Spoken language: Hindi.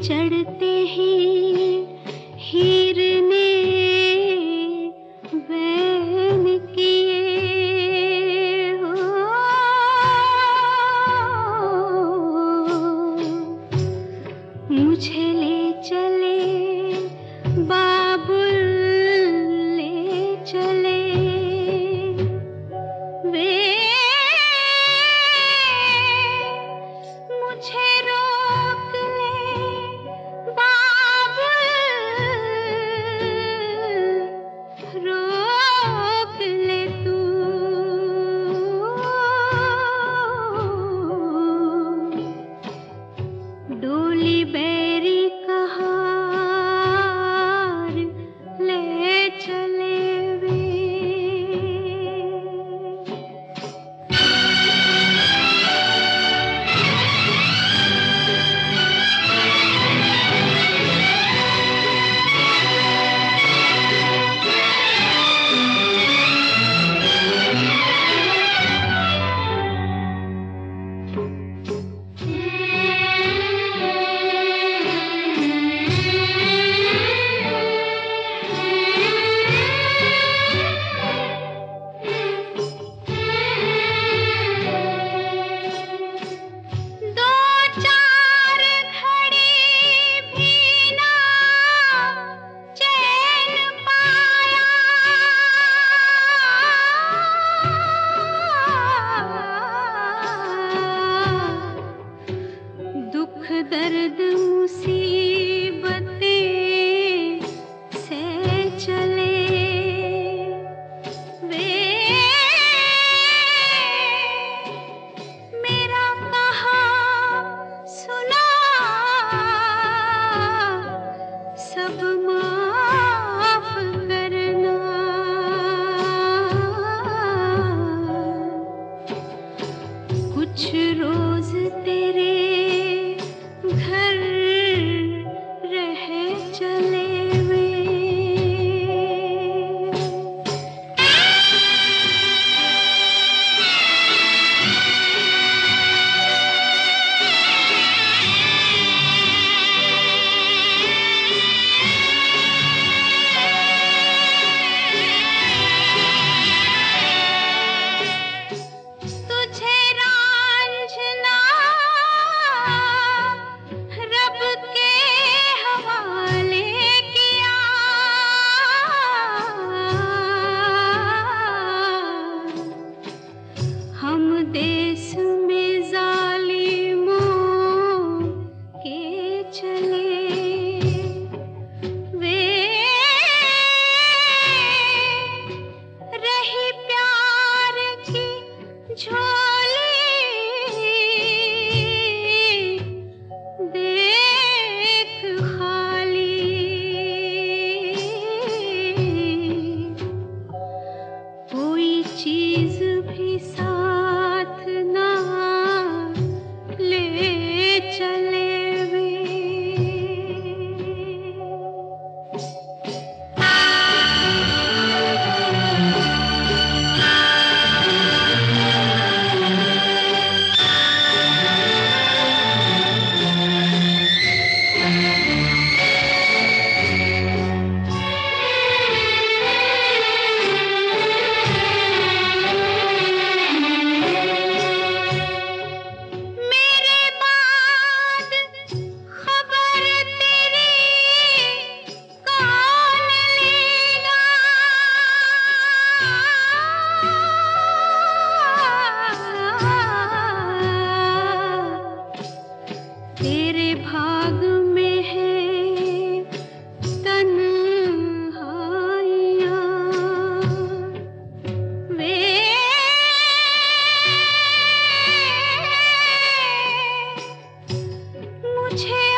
चढ़ते ही हिरने बैन किए हो। मुझे ले चले बाबुल, ले चले वे, मुझे रोक ले बाबुल, रोक ले तू। डोली बैरी कहार ले चले वे। दर्द मुसीबतें से चले वे, मेरा कहा सुना सब माफ करना। कुछ रोज तेरे घर रह चले वे। तुझे रांझना रब के हवाले किया, हम देश में जालिमों के चले वे, रही प्यार की झोली देख खाली। कोई चीज भी साथ ना ले चले वे। मेरे बाद खबर तेरी कौन लेगा, तेरे भाग में है तन्हाइयाँ वे, मुझे